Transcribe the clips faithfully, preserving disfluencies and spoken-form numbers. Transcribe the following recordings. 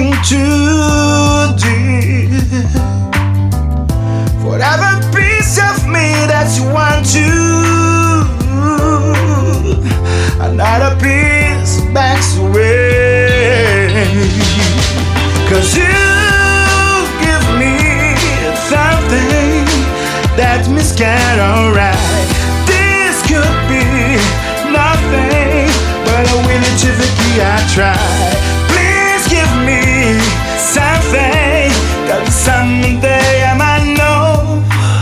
thinking too deep. Whatever piece of me that you want to, another piece backs away. Cause you give me something that me scared, alright. This could be nothing but a willing Chiviki I try. Please give me something, cause someday I might know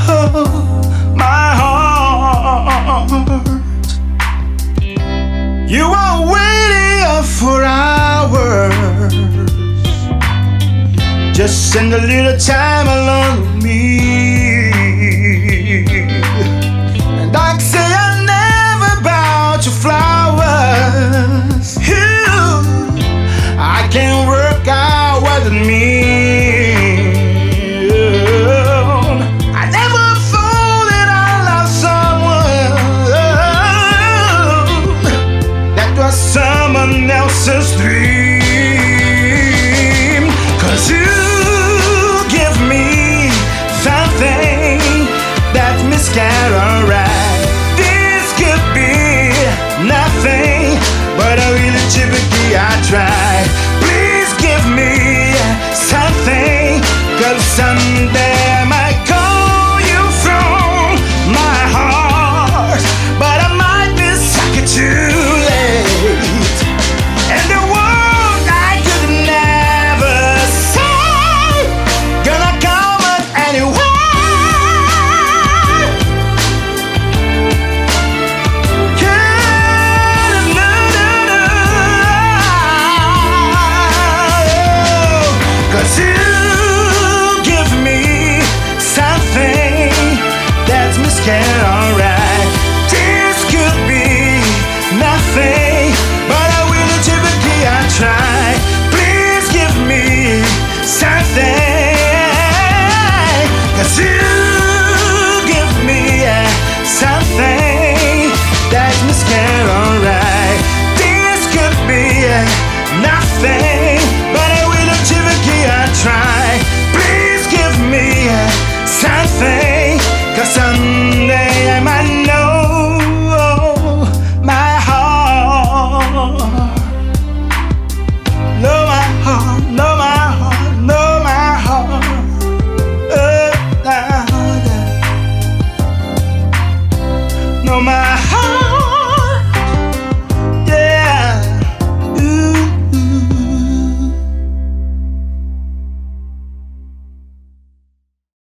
my heart. You are waiting for hours. Just spend a little time alone with me.